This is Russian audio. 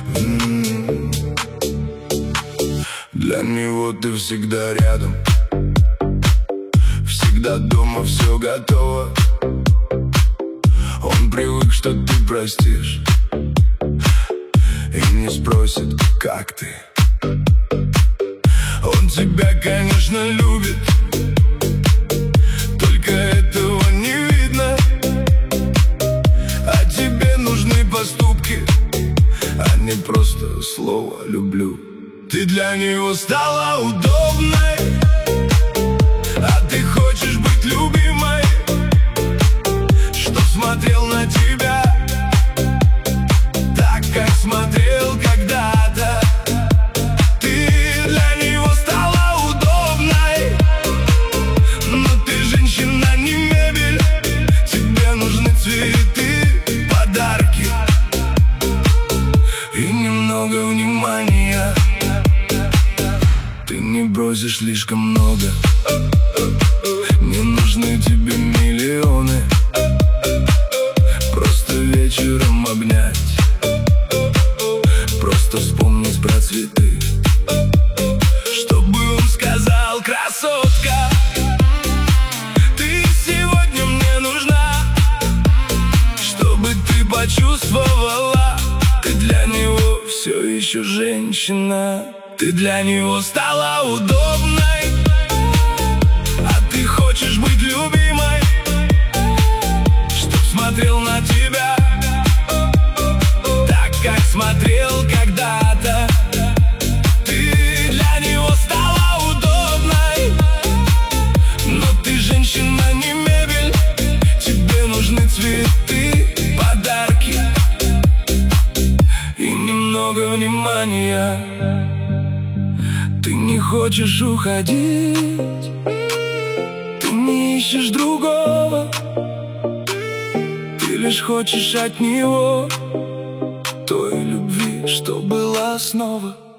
Для него ты всегда рядом, всегда дома, все готово. Он привык, что ты простишь, и не спросит, как ты. Он тебя, конечно, любит, только этого не видно. А тебе нужны поступки, а не просто слово «люблю». Ты для него стала удобной, а ты хочешь быть любимой, чтоб смотрел на тебя так, как смотрел когда-то. Ты для него стала удобной, но ты женщина, не мебель. Тебе нужны цветы, подарки и немного внимания. Ты не бросишь слишком много, не нужны тебе миллионы. Просто вечером обнять, просто вспомнить про цветы, чтобы он сказал: красотка, ты сегодня мне нужна. Чтобы ты почувствовала, ты для него все еще женщина. Ты для него стала удобной, а ты хочешь быть любимой, чтоб смотрел на тебя так, как смотрел когда-то. Ты для него стала удобной, но ты женщина, не мебель. Тебе нужны цветы, подарки и немного внимания. Ты не хочешь уходить, ты не ищешь другого, ты лишь хочешь от него той любви, что была снова.